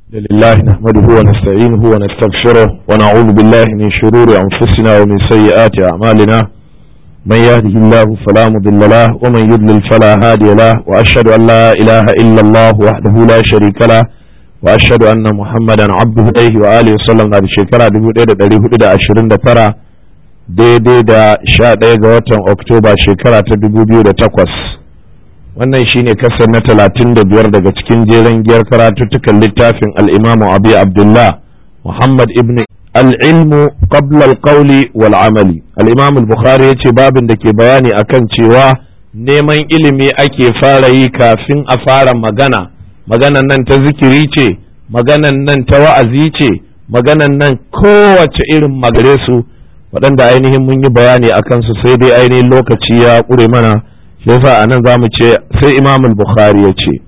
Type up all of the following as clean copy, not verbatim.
لله نحمده ونستعينه ونستغفره ونعوذ بالله من شرور أنفسنا ومن سيئات أعمالنا من يهده الله فلا مضل له ومن يضلل فلا هادي له وأشهد أن لا إله إلا الله وحده لا شريك له وأشهد أن محمدا عبده وآله وسلم على شكرا da 29 daidai da 11 ga watan Oktoba shekara ta 2008. wannan shine kasar na 35 daga cikin jeren giyar karatuttukan littafin al-Imam Abi Abdullah Muhammad ibn al-ilmu qabla al-qawli wal amali. al-Imam al-Bukhari yace babin da ke bayani akan cewa neman ilimi ake fara yi kafin a fara magana. maganan nan ta zikiri ce, maganan nan ta wa'azi ce, maganan nan kowace irin magare su waɗanda ainihin mun yi bayani akan su sai dai ainihin lokaci ya ƙure mana. shi yasa anan zamu ce sai Imam al-Bukhari ya ce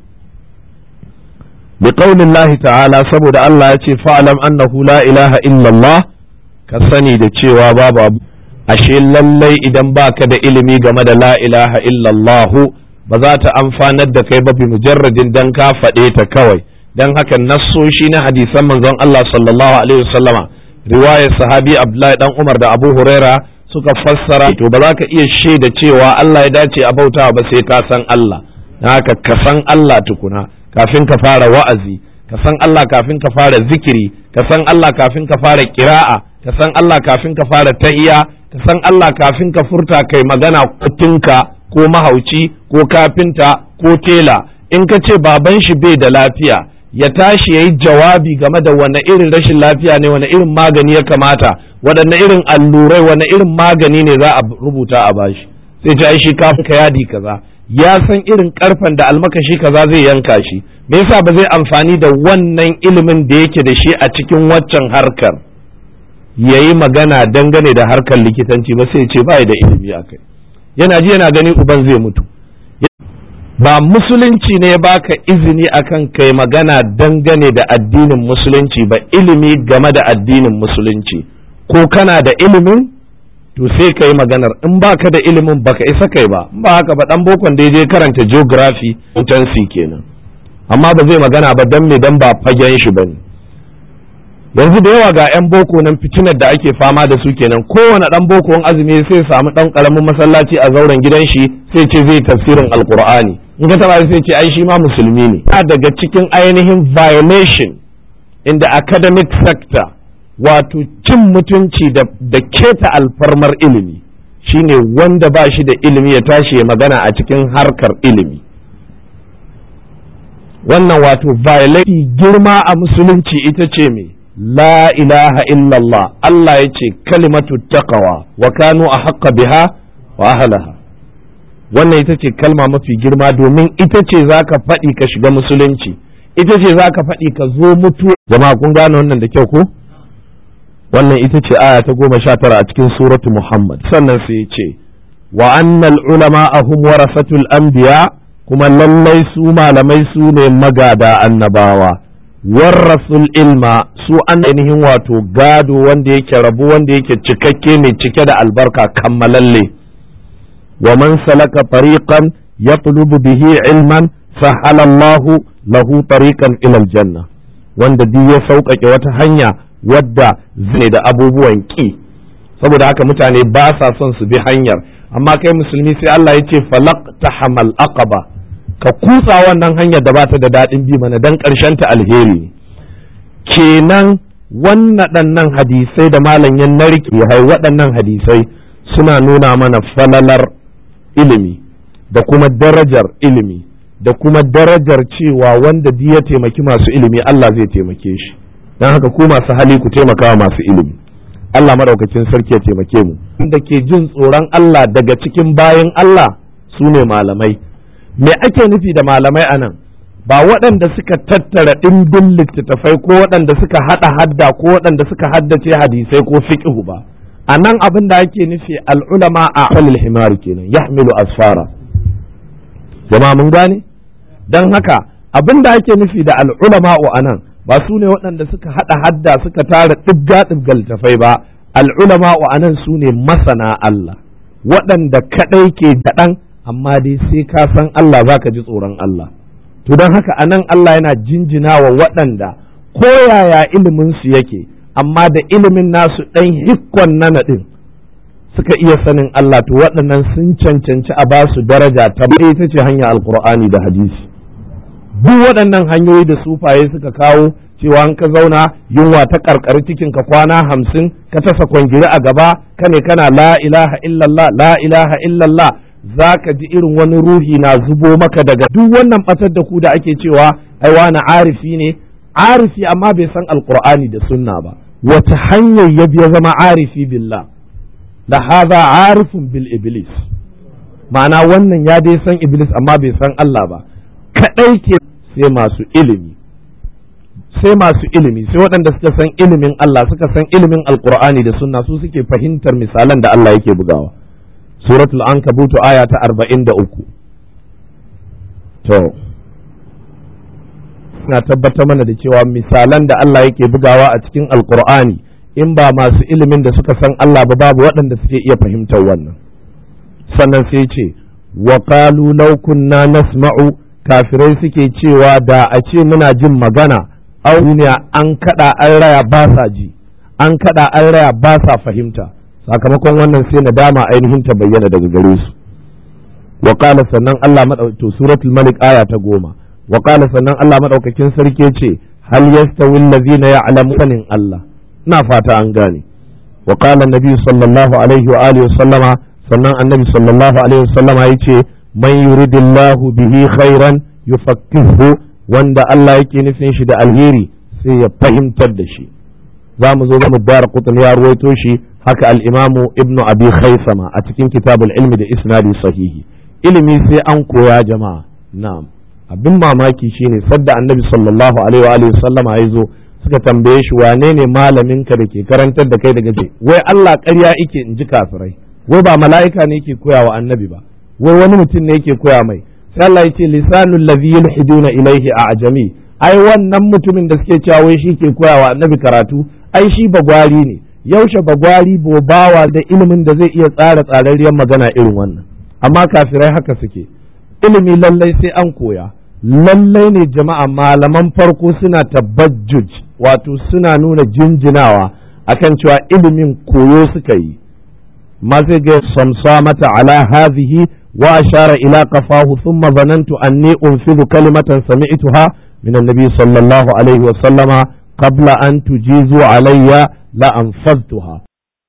bi qaulillahi ta'ala, saboda Allah ya ce fa'lam annahu la ilaha illallah, ka sani da cewa babu ashe lallai idan baka da ilimi game da la ilaha illallah ba za ta amfanar da kai ba bi mujarradin dan ka faɗe ta kawai. dan haka nassoshi na hadisan manzon Allah sallallahu alaihi wasallama, riwayar sahabi Abdullahi dan Umar da Abu Huraira suka fassara to ba za ka iya shaida cewa Allah ya dace a bauta ba sai ka san Allah. haka ka san Allah tukuna kafin ka fara wa'azi, ka san Allah kafin ka fara zikiri, ka san Allah kafin ka fara kira'a, ka san Allah kafin ka fara tahiyya, ka san Allah kafin ka furta kai magana kutinka ko mahauci ko kafinta ko tela. in ka ce baban shi bai da lafiya ya tashi yayi jawabi game da wani irin rashin lafiya ne, wani irin magani ya kamata, waɗanne irin allurai, wani irin magani ne za a rubuta a bashi, sai ta shi kafin ka yadi kaza, ya san irin karfen da almakashi kaza zai yanka shi. me yasa ba zai amfani da wannan ilimin da yake da shi a cikin waccan harkar yayi magana dangane da harkar likitanci ba, sai ce bai da ilimi akai, yana ji yana gani uban zai mutu. ba musulunci ne baka izini akan kai magana dangane da addinin musulunci ba, ilimi game da addinin musulunci. ko kana da ilimin to sai kai maganar, in baka da ilimin baka isa kai ba. in ba haka ba dan bokon da je karanta geography intensi kenan, amma ba zai magana ba dan me, dan ba fagen shi bane. yanzu da yawa ga yan boko nan fitinar da ake fama da su kenan, kowane dan boko in azumi sai samu dan karamin masallaci a zauren gidan shi sai ce zai tafsirin alqur'ani, in ka taba sai ce ai shi ma musulmi ne. daga cikin ainihin violation in the academic sector, wato cin mutunci da keta alfarmar ilimi, shine wanda ba shi da ilimi ya tashi ya magana a cikin harkar ilimi. wannan wato violation girma a musulunci ita ce me, la ilaha illallah. Allah ya ce kalimatu taqwa wa kanu ahqqa biha wa ahlaha. wannan ita ce kalma mafi girma, domin ita ce zaka faɗi ka shiga musulunci, ita ce zaka faɗi ka zo mutu. jama'a kun gane wannan da kyau ko? wannan ita ce aya ta 19 a cikin suratu Muhammad. sannan sai ya ce wa annal ulama hum warasatul anbiya, kuma lallai su malamai su ne magada annabawa. warasul ilma, su an ainihin wato gado wanda yake rabu, wanda yake cikakke mai cike da albarka, kammalalle. wa man salaka tariqan yatlubu bihi ilman sahala Allahu lahu tariqan ila aljanna, wanda duk ya sauƙaƙe wata hanya wadda zai da abubuwan ki, saboda haka mutane ba sa son su bi hanyar, amma kai musulmi sai Allah ya ce falaqtahamal aqaba, ka kutsa wannan hanyar da bata da daɗin bi mana, dan ƙarshen ta alheri ne. kenan waɗannan hadisai da malam ya narke waɗannan hadisai suna nuna mana falalar ilimi da kuma darajar ilimi da kuma darajar cewa wanda ya taimaki masu ilimi Allah zai taimake shi. don haka ku masu hali ku taimaka wa masu ilimi, Allah madaukakin sarki ya taimake mu. wanda ke jin tsoron Allah daga cikin bayan Allah su ne malamai. me ake nufi da malamai anan? ba waɗanda suka tattara ɗimbin littattafai ko waɗanda suka haɗa hadda ko waɗanda suka haddace hadisai ko fiqhu ba. a nan abin da ake nufi al'ulama a falil himari kenan, yahmilu asfara. jama'a mun gane? don haka abin da ake nufi da al'ulama a nan ba su ne waɗanda suka haɗa hadda suka tara ɗibga littattafai ba. al'ulama a nan su ne masana Allah, waɗanda kaɗai ke kaɗan amma dai sai ka san Allah za ka ji tsoron Allah. to don haka anan Allah yana jinjina wa waɗanda ko yaya ilimin su yake amma da ilimin nasu ɗan hikkon nana ɗin suka iya sanin Allah, to waɗannan sun cancanci a ba su daraja ta bai ita ce hanyar alkur'ani da hadisi. Duk waɗannan hanyoyi da sufaye suka kawo cewa an ka zauna yunwa ta karkari cikin ka kwana 50 ka tasa kwangiri a gaba kane kana la ilaha illallah la ilaha illallah, za ka ji irin wani ruhi na zubo maka daga duk wannan batar da ku da ake cewa ai wani arifi ne, arifi amma bai san alkur'ani da sunna ba. Wata hanyar ya biya zama arifi billah? Da haza arifun bil iblis, ma'ana wannan ya dai san iblis amma bai san Allah ba. Kadai ke sai masu ilimi, sai waɗanda suka san ilimin Allah, suka san ilimin alkur'ani da sunna, su suke fahimtar misalan da Allah yake bugawa. Suratul Ankabut aya ta 43. To na tabbatar mana da cewa misalan da Allah yake bugawa a cikin alkur'ani in ba masu ilimin da suka san Allah ba, babu waɗanda suke iya fahimtar wannan. Sannan sai ce wa qalu law kunna nasma'u, kafirai suke cewa da a ce muna jin magana a duniya an kada an raya ba sa ji, an kada an raya ba sa fahimta. Sakamakon wannan sai nadama ainihin ta bayyana daga gare su. Wa qala sannan Allah madaukakin suratul Malik aya ta 10. Wa qala sannan Allah madaukakin sarki ce hal yastawi allazina ya'lamu sanin Allah. Ina fata an gane. Wa qala annabi sallallahu alaihi wa alihi wasallama, sannan annabi sallallahu alaihi wasallama yace man yuridillahu bihi khairan yufaqihu, wanda Allah yake nufin shi da alheri sai ya fahimtar da shi. Za mu zo mu bayar qutun ya ruwaito shi, haka al-imamu ibnu abi khaisama a cikin kitabul ilmi da isnadi sahihi. Ilimi sai an koya jama'a. Na'am, abin mamaki shine sadda annabi sallallahu alaihi wa alihi sallama ya zo suka tambaye shi wane ne malamin ka da ke karantar da kai daga ce wai Allah ƙarya yake in ji kafirai, wai ba mala'ika ne yake koya wa annabi ba, wai wani mutum ne yake koya mai. Sai Allah ya ce lisanul ladhi yulhiduna ilaihi a'jami, ai wannan mutumin da suke cewa wai shi ke koya wa annabi karatu, ai shi bagwari ne. Yaushe bagwari bobawa da ilimin da zai iya tsara tsararriyar magana irin wannan? Amma kafirai haka suke. Ilimi lallai sai an koya, lallai ne jama'a. Malaman farko suna tabajjuj, wato suna nuna jinjinawa akan cewa ilimin koyo suka yi. Ma sai ga samsamata ala hadhihi wa ashara ila qafahu thumma zanantu anni unfidu kalimatan sami'tuha min annabi sallallahu alaihi wa sallama qabla an tujizu alayya la anfadtuha.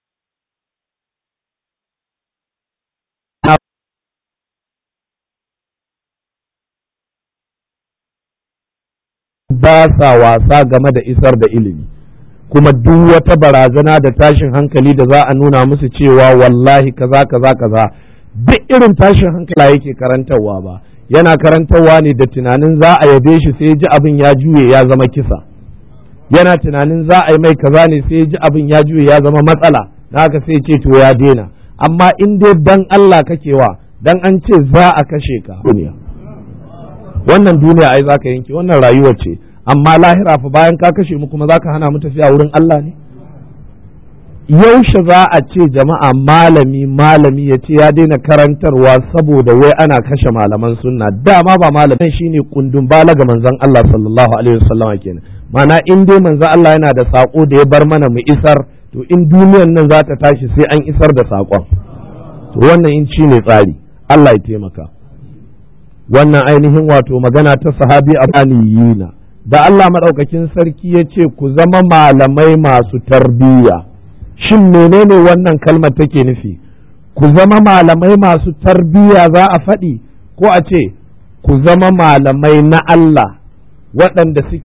Ba sa wasa game da isar da ilimi, kuma duk wata barazana da tashin hankali da za a nuna musu cewa wallahi kaza kaza kaza, duk irin tashin hankali yake karantarwa ba, yana karantarwa ne da tunanin za a yabe shi sai ji abin ya juye ya zama kisa, yana tunanin za a yi mai kaza ne sai ji abin ya juye ya zama matsala, na haka sai ce to ya daina. Amma in dai dan Allah kake wa, dan an ce za a kashe ka duniya, wannan duniya ai za ka yanke, wannan rayuwar ce, amma lahira fa bayan ka kashe mu kuma za ka hana mu tafiya wurin Allah ne? Yaushe za a ce jama'a malami ya ce ya daina karantarwa saboda wai ana kashe malaman sunna? Dama ba malamin shine kundun bala ga manzon Allah sallallahu alaihi wasallam kenan. Mana in dai manzon Allah yana da sako da ya bar mana mu isar, to in duniyar nan za ta tashi sai an isar da sakon. To wannan in shine tsari. Allah ya taimaka. Wannan ainihin wato magana ta sahabi abaniyina da Allah madaukakin sarki ya ce ku zama malamai masu tarbiyya. Shin menene wannan kalmar take nufi? Ku zama malamai masu tarbiyya za a faɗi, ko a ce ku zama malamai na Allah waɗanda suke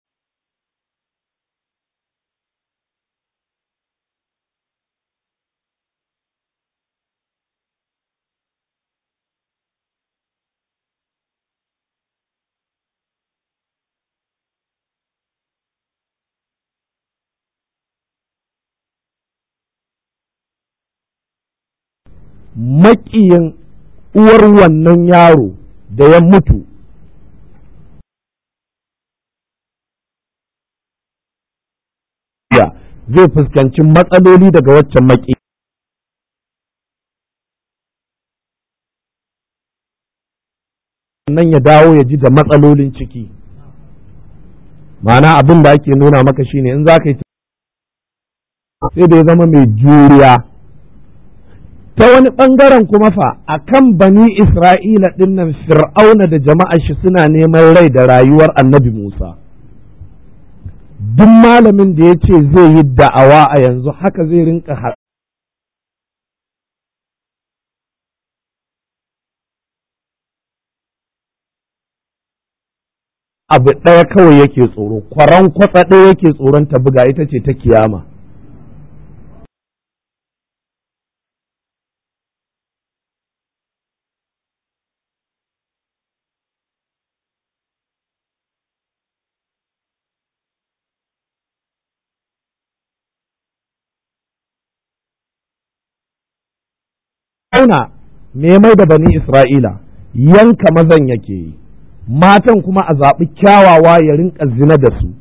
maƙiyin uwar wannan yaro da ya mutu zai fuskanci matsaloli daga waccan maƙi nan ya dawo ya ji da matsalolin ciki. ma'ana abin da ake nuna maka shine in za ka yi sai da ya zama mai juriya. Ta wani ɓangaren kuma fa a kan bani Isra'ila ɗin nan Fir'auna da jama'a shi suna neman rai da rayuwar annabi Musa. Duk malamin da ya ce zai yi da'awa a yanzu haka zai rinka abu ɗaya kawai yake tsoro, kwaran kwatsa ɗaya yake tsoron ta buga, ita ce ta kiyama. Auna me mai da bani Isra'ila yanka mazan yake yi, matan kuma a zaɓi kyawawa ya rinka zina da su.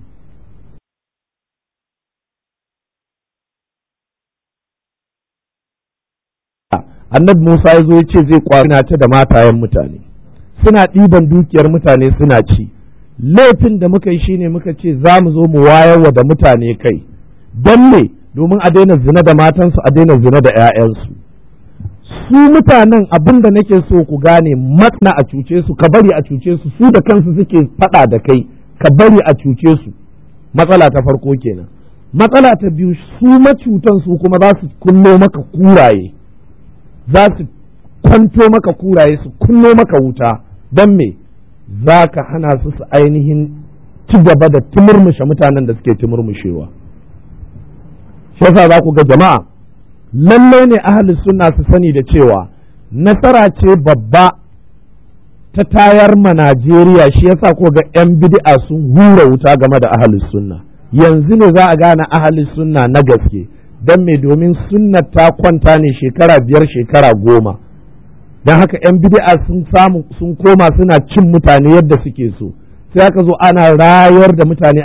Annabi Musa ya zo ya ce zai kwana ta da matayen mutane, suna ɗiban dukiyar mutane suna ci. Laifin da muka yi shine muka ce za mu zo mu wayarwa da mutane kai, don me? Domin a daina zina da matansu, a daina zina da 'ya'yansu. Su mutanen abin da nake so ku gane, matna a cuce su, ka bari a cuce su, su da kansu suke faɗa da kai, ka bari a cuce su. Matsala ta farko kenan. Matsala ta biyu, su macutan su kuma za su kunno maka kuraye, za su kwanto maka kuraye, su kunno maka wuta. Don me? Za ka hana su su ainihin ci gaba da tumurmushe mutanen da suke tumurmushewa. Shi yasa za ku ga jama'a, lallai ne ahli sunna su sani da cewa nasara ce babba ta tayar ma Najeriya. Shi yasa ko ga 'yan bid'a sun hura wuta game da ahli sunna. Yanzu ne za a gane ahli sunna na gaske. Don me? Domin sunna ta kwanta ne shekara 5 shekara 10. Don haka 'yan bid'a sun koma suna cin mutane yadda suke so, sai aka zo ana rayar da mutane.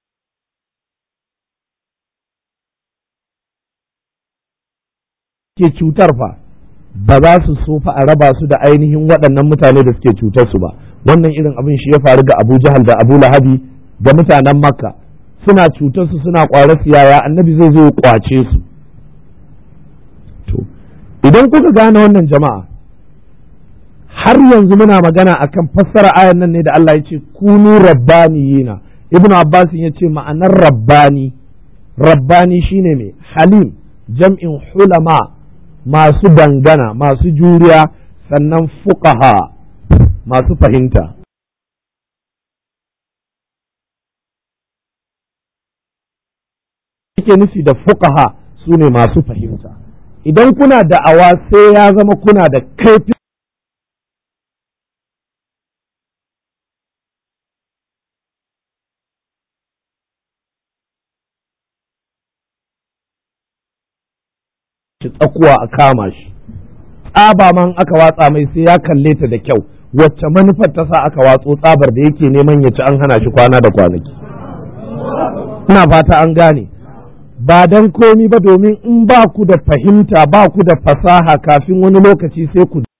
Ke cutar fa ba za su so fa a raba su da ainihin waɗannan mutane da suke cutar su ba. Wannan irin abin shi ya faru ga Abu Jahal da Abu Lahabi da mutanen Makka, suna cutar su, suna ƙwarar su, yaya annabi zai zo ya ƙwace su. To idan kuka gane wannan jama'a, har yanzu muna magana akan fassara ayan nan ne da Allah ya ce kunu rabbaniyina. Ibn Abbas ya ce ma'anar rabbani shine mai halim, jam'in hulama, masu dangana, masu juriya, sannan fuqaha, masu fahimta. Yake nufi da fuqaha su ne masu fahimta. Idan kuna da'awa sai ya zama kuna da kaifi tsakuwa a kama shi, tsaba man aka watsa mai sai ya kalle ta da kyau, wacce manufar ta sa aka watso tsabar da yake neman ya ci, an hana shi kwana da kwanaki. Ina fata an gane, ba dan komi ba, domin in ba ku da fahimta, ba ku da fasaha, kafin wani lokaci sai ku